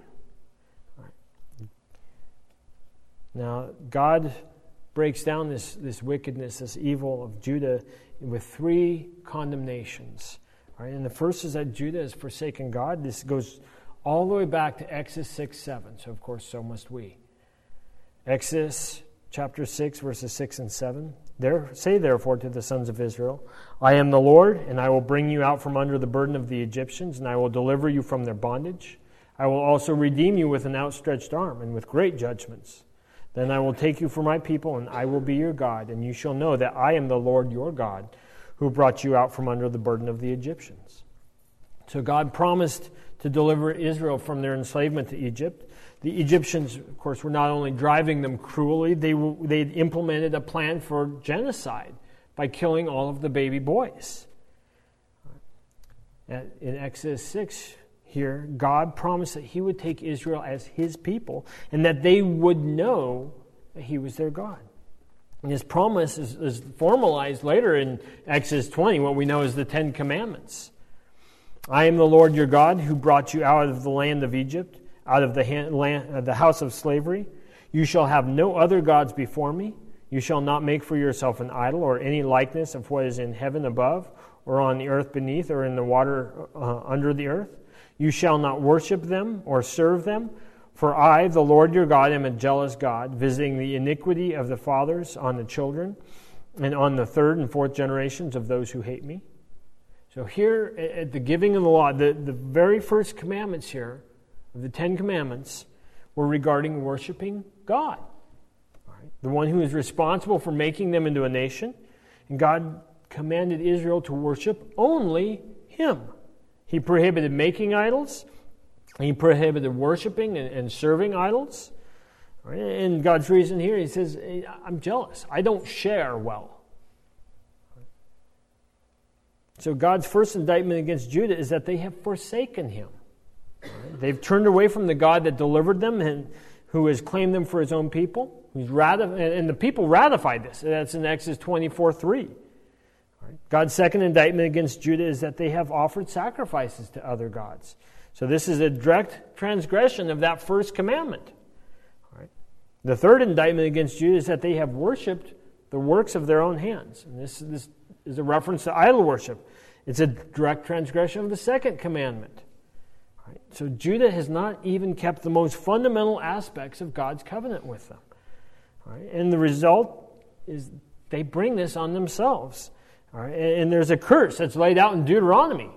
Now, God breaks down this, this wickedness, this evil of Judah with three condemnations. Right? And the first is that Judah has forsaken God. This goes all the way back to Exodus six, seven. So, of course, so must we. Exodus chapter six, verses six and seven. There, say therefore to the sons of Israel, I am the Lord, and I will bring you out from under the burden of the Egyptians, and I will deliver you from their bondage. I will also redeem you with an outstretched arm and with great judgments. Then I will take you for my people, and I will be your God, and you shall know that I am the Lord your God, who brought you out from under the burden of the Egyptians. So God promised to deliver Israel from their enslavement to Egypt. The Egyptians, of course, were not only driving them cruelly, they they implemented a plan for genocide by killing all of the baby boys. In Exodus six here, God promised that he would take Israel as his people and that they would know that he was their God. And his promise is, is formalized later in Exodus twenty, what we know as the Ten Commandments. I am the Lord your God who brought you out of the land of Egypt, out of the, hand, land, uh, the house of slavery. You shall have no other gods before me. You shall not make for yourself an idol or any likeness of what is in heaven above, or on the earth beneath, or in the water uh, under the earth. You shall not worship them or serve them. For I, the Lord your God, am a jealous God, visiting the iniquity of the fathers on the children, and on the third and fourth generations of those who hate me. So here, at the giving of the law, the, the very first commandments here, of the Ten Commandments, were regarding worshiping God. All right? The one who is responsible for making them into a nation. And God commanded Israel to worship only Him. He prohibited making idols. He prohibited worshiping and, and serving idols. All right? And God's reason here, He says, I'm jealous. I don't share well. So God's first indictment against Judah is that they have forsaken Him. Right? They've turned away from the God that delivered them and who has claimed them for His own people. Who's ratif- and the people ratified this. That's in Exodus twenty-four three. Right? God's second indictment against Judah is that they have offered sacrifices to other gods. So this is a direct transgression of that first commandment. Right? The third indictment against Judah is that they have worshipped the works of their own hands. And this, this is a reference to idol worship. It's a direct transgression of the second commandment. Right? So Judah has not even kept the most fundamental aspects of God's covenant with them. Right? And the result is they bring this on themselves. All right? And there's a curse that's laid out in Deuteronomy.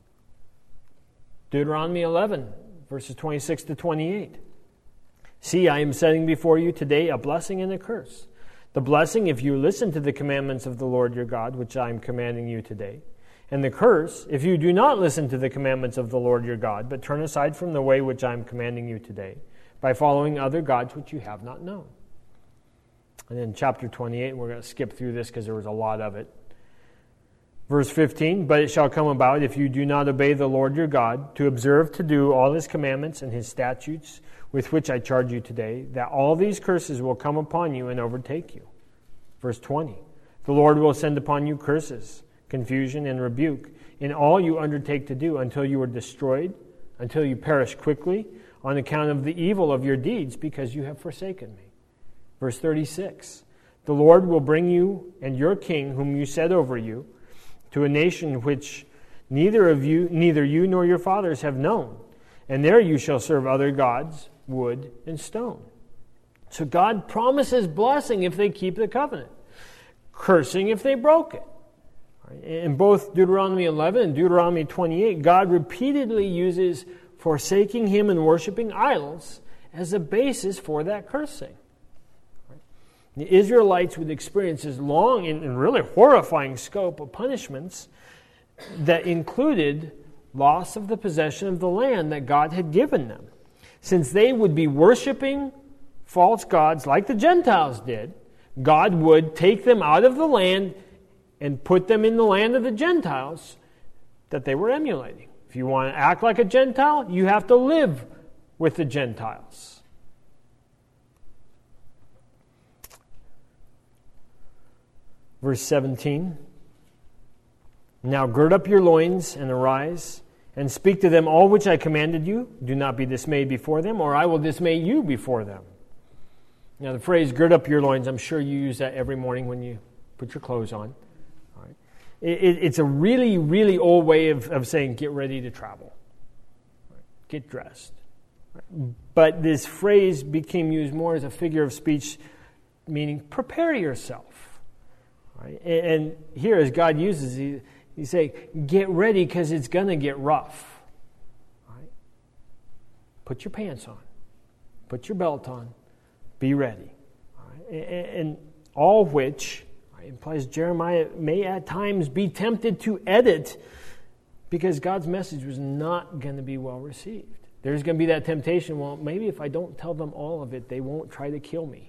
Deuteronomy eleven, verses twenty-six to twenty-eight. See, I am setting before you today a blessing and a curse. The blessing, if you listen to the commandments of the Lord your God, which I am commanding you today. And the curse, if you do not listen to the commandments of the Lord your God, but turn aside from the way which I am commanding you today, by following other gods which you have not known. And then chapter twenty-eight, we're going to skip through this because there was a lot of it. Verse fifteen, but it shall come about, if you do not obey the Lord your God, to observe to do all His commandments and His statutes, with which I charge you today, that all these curses will come upon you and overtake you. Verse twenty, the Lord will send upon you curses, confusion, and rebuke in all you undertake to do, until you are destroyed, until you perish quickly, on account of the evil of your deeds, because you have forsaken me. Verse thirty-six, the Lord will bring you and your king, whom you set over you, to a nation which neither of you, neither you nor your fathers have known, and there you shall serve other gods, wood and stone. So God promises blessing if they keep the covenant, cursing if they broke it. In both Deuteronomy eleven and Deuteronomy twenty-eight, God repeatedly uses forsaking Him and worshiping idols as a basis for that cursing. The Israelites would experience this long and really horrifying scope of punishments that included loss of the possession of the land that God had given them. Since they would be worshiping false gods like the Gentiles did, God would take them out of the land and put them in the land of the Gentiles that they were emulating. If you want to act like a Gentile, you have to live with the Gentiles. Verse seventeen, now gird up your loins and arise, and speak to them all which I commanded you. Do not be dismayed before them, or I will dismay you before them. Now the phrase, gird up your loins, I'm sure you use that every morning when you put your clothes on. All right. It, it, it's a really, really old way of, of saying get ready to travel. Right. Get dressed. Right. But this phrase became used more as a figure of speech, meaning prepare yourself. Right? And, and here as God uses, he, he say, get ready because it's going to get rough. Right? Put your pants on. Put your belt on. Be ready. Right? And, and all which right, implies Jeremiah may at times be tempted to edit because God's message was not going to be well received. There's going to be that temptation, well, maybe if I don't tell them all of it, they won't try to kill me.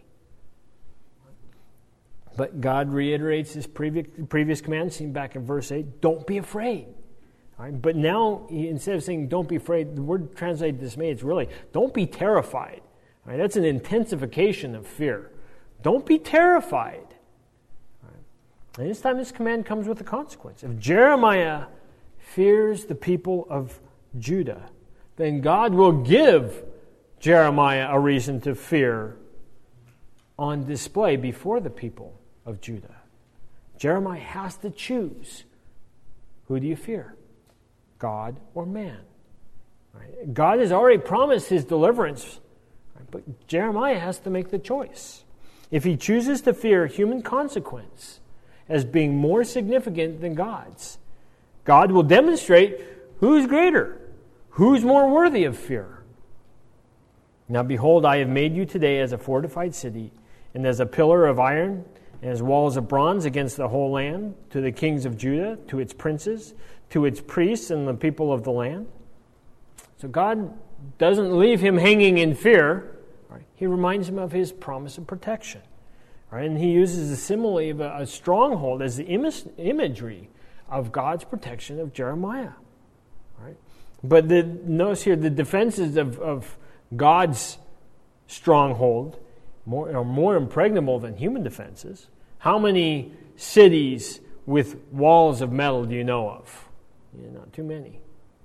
But God reiterates His previous, previous command, seen back in verse eight, don't be afraid. All right? But now, he, instead of saying don't be afraid, the word translated dismay, it's really don't be terrified. All right? That's an intensification of fear. Don't be terrified. All right? And this time this command comes with a consequence. If Jeremiah fears the people of Judah, then God will give Jeremiah a reason to fear on display before the people of Judah. Jeremiah has to choose. Who do you fear? God or man? Right? God has already promised his deliverance, right? But Jeremiah has to make the choice. If he chooses to fear human consequence as being more significant than God's, God will demonstrate who's greater, who's more worthy of fear. Now behold, I have made you today as a fortified city, and as a pillar of iron, and as walls of bronze against the whole land, to the kings of Judah, to its princes, to its priests and the people of the land. So God doesn't leave him hanging in fear. Right? He reminds him of his promise of protection. Right? And he uses the simile of a, a stronghold as the im- imagery of God's protection of Jeremiah. Right? But the, notice here the defenses of, of God's stronghold more, are more impregnable than human defenses. How many cities with walls of metal do you know of? Yeah, not too many.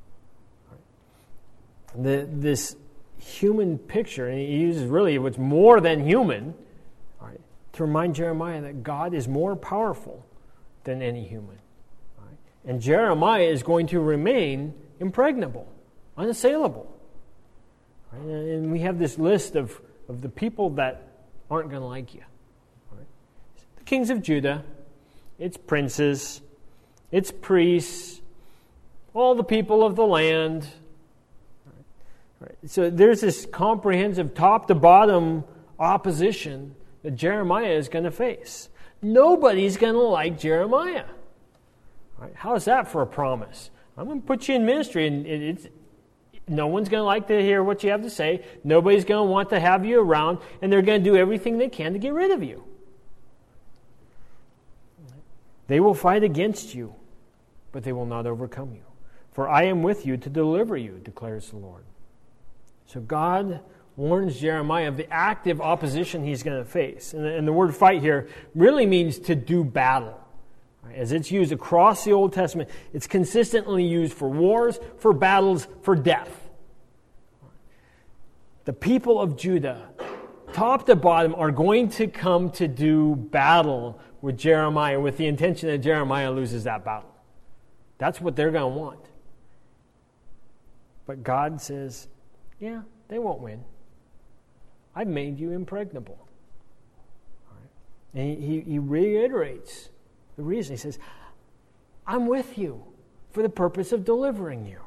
Right. The, this human picture, and he uses really what's more than human, right, to remind Jeremiah that God is more powerful than any human. Right. And Jeremiah is going to remain impregnable, unassailable. Right. And we have this list of, of the people that aren't going to like you. Right. The kings of Judah, its princes, its priests, all the people of the land. Right. Right. So there's this comprehensive top to bottom opposition that Jeremiah is going to face. Nobody's going to like Jeremiah. Right. How is that for a promise? I'm going to put you in ministry, and it's no one's going to like to hear what you have to say. Nobody's going to want to have you around, and they're going to do everything they can to get rid of you. They will fight against you, but they will not overcome you. For I am with you to deliver you, declares the Lord. So God warns Jeremiah of the active opposition he's going to face. And the, and the word fight here really means to do battle. As it's used across the Old Testament, it's consistently used for wars, for battles, for death. The people of Judah, top to bottom, are going to come to do battle with Jeremiah with the intention that Jeremiah loses that battle. That's what they're going to want. But God says, yeah, they won't win. I've made you impregnable. All right. And he, he reiterates the reason. He says, I'm with you for the purpose of delivering you.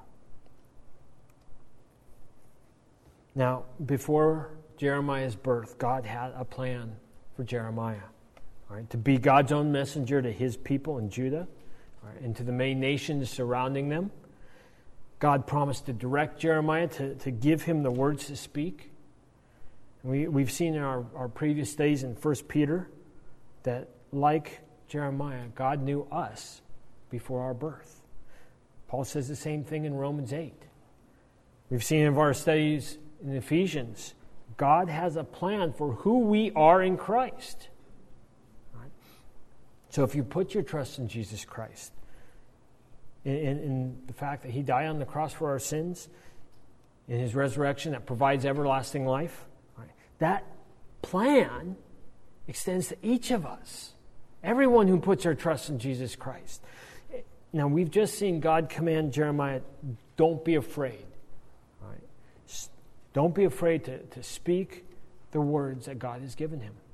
Now, before Jeremiah's birth, God had a plan for Jeremiah. Right, to be God's own messenger to his people in Judah, right, and to the many nations surrounding them. God promised to direct Jeremiah, to, to give him the words to speak. We, we've seen in our, our previous studies in First Peter that, like Jeremiah, God knew us before our birth. Paul says the same thing in Romans eight. We've seen in our studies in Ephesians, God has a plan for who we are in Christ. Right? So if you put your trust in Jesus Christ, in, in, in the fact that he died on the cross for our sins, in his resurrection that provides everlasting life, right, that plan extends to each of us. Everyone who puts their trust in Jesus Christ. Now, we've just seen God command Jeremiah, don't be afraid. Right? Don't be afraid to, to speak the words that God has given him.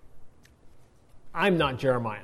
I'm not Jeremiah.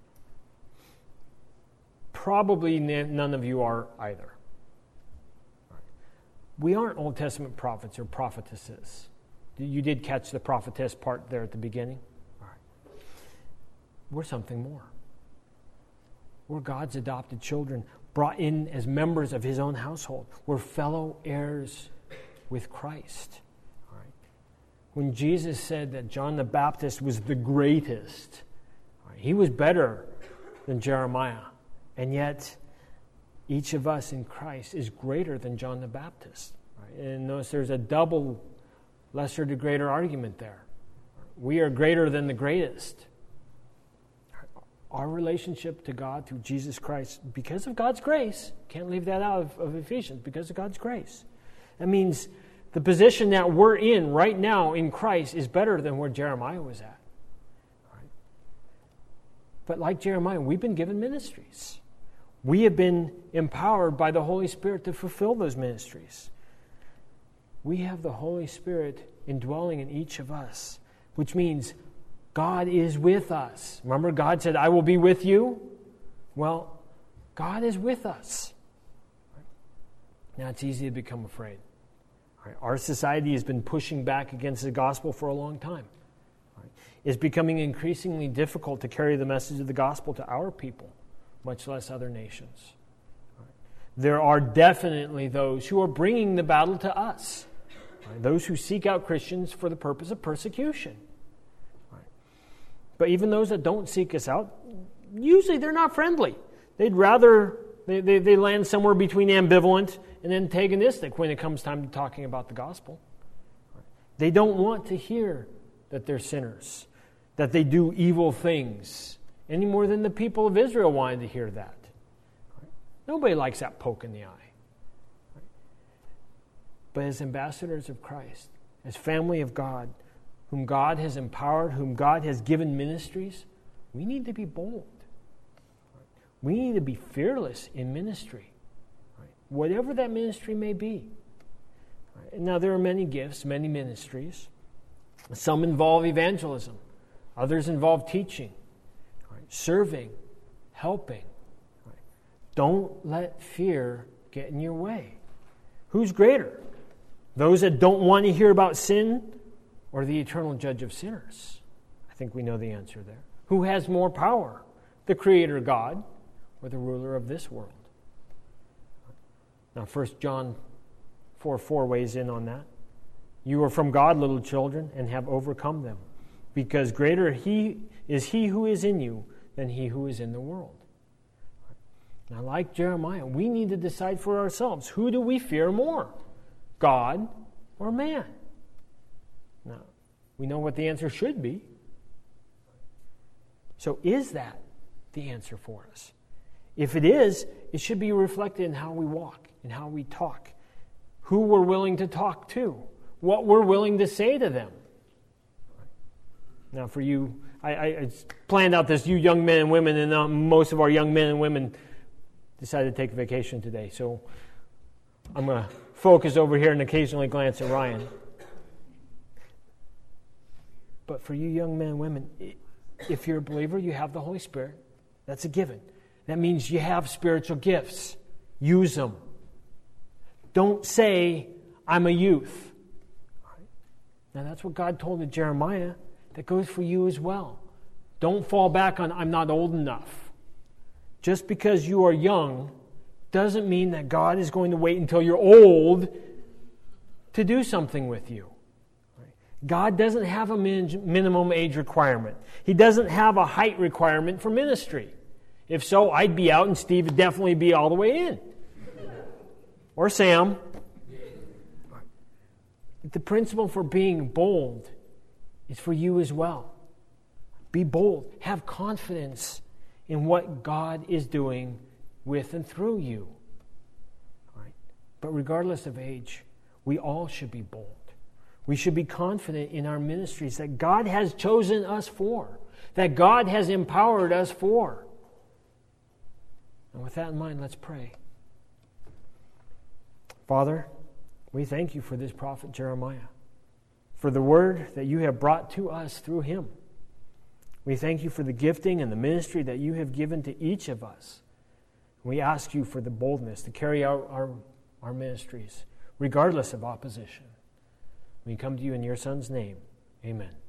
Probably none of you are either. Right. We aren't Old Testament prophets or prophetesses. You did catch the prophetess part there at the beginning? All right. We're something more. We're God's adopted children, brought in as members of his own household. We're fellow heirs with Christ. All right. When Jesus said that John the Baptist was the greatest, all right, he was better than Jeremiah. And yet, each of us in Christ is greater than John the Baptist. Right? And notice there's a double lesser to greater argument there. We are greater than the greatest. Our relationship to God through Jesus Christ, because of God's grace, can't leave that out of, of Ephesians, because of God's grace. That means the position that we're in right now in Christ is better than where Jeremiah was at. Right? But like Jeremiah, we've been given ministries. We have been empowered by the Holy Spirit to fulfill those ministries. We have the Holy Spirit indwelling in each of us, which means God is with us. Remember, God said, I will be with you? Well, God is with us. Now, it's easy to become afraid. Our society has been pushing back against the gospel for a long time. It's becoming increasingly difficult to carry the message of the gospel to our people, much less other nations. There are definitely those who are bringing the battle to us. Those who seek out Christians for the purpose of persecution. But even those that don't seek us out, usually they're not friendly. They'd rather, they, they, they land somewhere between ambivalent and antagonistic when it comes time to talking about the gospel. They don't want to hear that they're sinners, that they do evil things, any more than the people of Israel wanted to hear that. Nobody likes that poke in the eye. But as ambassadors of Christ, as family of God, whom God has empowered, whom God has given ministries, we need to be bold. We need to be fearless in ministry, whatever that ministry may be. Now, there are many gifts, many ministries. Some involve evangelism. Others involve teaching, serving, helping. Don't let fear get in your way. Who's greater? Those that don't want to hear about sin or the eternal judge of sinners? I think we know the answer there. Who has more power? The Creator God or the ruler of this world? Now, First John four four weighs in on that. You are from God, little children, and have overcome them, because greater he is he who is in you than he who is in the world. Now, like Jeremiah, we need to decide for ourselves, who do we fear more? God or man? Now, we know what the answer should be. So is that the answer for us? If it is, it should be reflected in how we walk, in how we talk, who we're willing to talk to, what we're willing to say to them. Now, for you, I, I planned out this, you young men and women, and uh, most of our young men and women decided to take a vacation today. So I'm going to focus over here and occasionally glance at Ryan. But for you young men and women, if you're a believer, you have the Holy Spirit. That's a given. That means you have spiritual gifts. Use them. Don't say, I'm a youth. Now that's what God told to Jeremiah. That goes for you as well. Don't fall back on, I'm not old enough. Just because you are young doesn't mean that God is going to wait until you're old to do something with you. God doesn't have a min- minimum age requirement. He doesn't have a height requirement for ministry. If so, I'd be out and Steve would definitely be all the way in. Or Sam. The principle for being bold is for you as well. Be bold. Have confidence in what God is doing with and through you. Right? But regardless of age, we all should be bold. We should be confident in our ministries that God has chosen us for, that God has empowered us for. And with that in mind, let's pray. Father, we thank you for this prophet Jeremiah, for the word that you have brought to us through him. We thank you for the gifting and the ministry that you have given to each of us. We ask you for the boldness to carry out our, our ministries, regardless of opposition. We come to you in your Son's name. Amen.